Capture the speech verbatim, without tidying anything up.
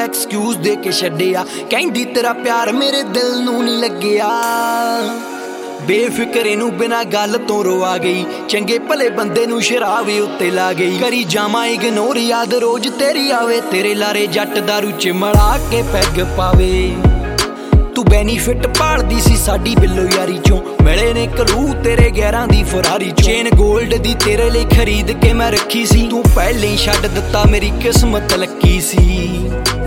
Excuse ਦੇ ਕੇ ਛੱਡਿਆ। ਕਹਿੰਦੀ ਤੇਰਾ ਪਿਆਰ ਮੇਰੇ ਦਿਲ ਨੂੰ ਨਹੀਂ ਲੱਗਿਆ। ਬੇਫਿਕਰੇ ਨੂੰ ਬਿਨਾਂ ਗੱਲ ਤੋਂ ਰਵਾ ਗਈ। ਚੰਗੇ ਭਲੇ ਬੰਦੇ ਨੂੰ ਸ਼ਰਾਬ ਉੱਤੇ ਲਾ ਗਈ। ਕਰੀ ਜਾਵਾਂ ਇਗਨੋਰ ਯਾਦ ਰੋਜ਼ ਤੇਰੀ ਆਵੇ। ਤੇਰੇ ਲਾਰੇ ਜੱਟ ਦਾਰੂ ਚ ਮੜਾ ਕੇ ਪੈਗ ਪਾਵੇ। ਤੂੰ ਬੈਨੀਫਿਟ ਭਾਲਦੀ ਸੀ ਸਾਡੀ ਬਿੱਲੋ ਯਾਰੀ ਚੋਂ। ਮਿਲੇ ਨੇ ਕਲੂ ਤੇਰੇ ਗਿਆਰਾਂ ਦੀ ਫਰਾਰੀ ਚੋਂ। ਚੇਨ ਗੋਲਡ ਦੀ ਤੇਰੇ ਲਈ ਖਰੀਦ ਕੇ ਮੈਂ ਰੱਖੀ ਸੀ। ਤੂੰ ਪਹਿਲਾਂ ਹੀ ਛੱਡ ਦਿੱਤਾ ਮੇਰੀ ਕਿਸਮਤ ਲੱਕੀ ਸੀ।